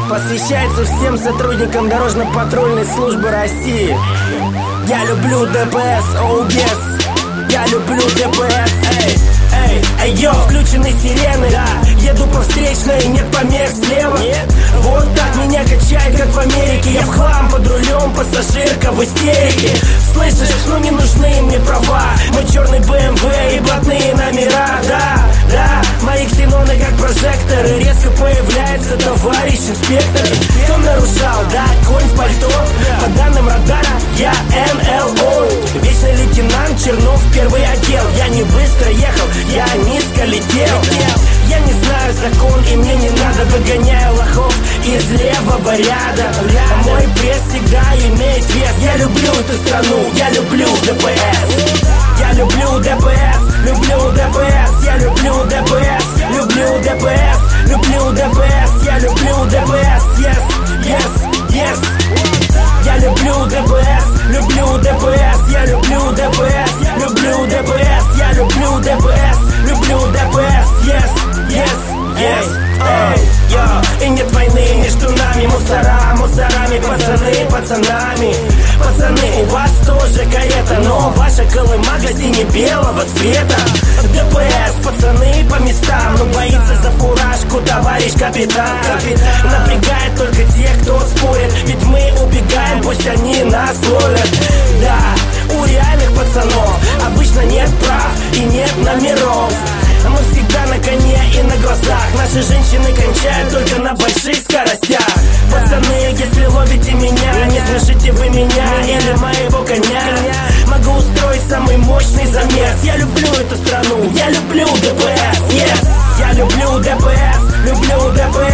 посвящается всем сотрудникам дорожно-патрульной службы России. Я люблю ДПС, oh yes. Я люблю ДПС, эй, йо, включены сирены, да. Еду по встречной, нет помех слева, нет. Вот так меня качает, как в Америке. Я в хлам под рулем, пассажирка в истерике. Слышишь, ну не нужны мне права. Мой черный БМВ и блатные номера, да. Мои ксеноны как прожекторы. Резко появляется товарищ инспектор. Кто нарушал, да, конь в пальто. По данным радара, я НЛО. Вечный лейтенант Чернов, первый отдел. Я не быстро ехал, я низко летел. Я не знаю закон и мне не надо. Выгоняю лохов из левого ряда. Мой пресс всегда имеет вес. Я люблю эту страну, я люблю ДПС. Я люблю ДПС, люблю ДПС. Я люблю ДПС, люблю ДПС. Люблю ДПС, я люблю ДПС. Yes. Я люблю ДПС, люблю ДПС. Я люблю ДПС, люблю ДПС. Я люблю ДПС, люблю ДПС. Yes. И нет войны между нами, мусорами, пацанами. Пацаны, у вас тоже карета, но ваша колымага сине-белого цвета. ДПС, пацаны по местам, но боится за фуражку товарищ капитан. Напрягает только тех, кто спорит, ведь мы убегаем, пусть они нас ловят. Да, у реальных пацанов обычно нет прав и нет номеров. Мы всегда на коне и на глазах. Наши женщины кончают только на больших скоростях. Пацаны, если ловите меня, не смешите вы меня или моего коня. Могу устроить самый мощный замес. Я люблю эту страну, я люблю ДПС. Yes. Я люблю ДПС, люблю ДПС.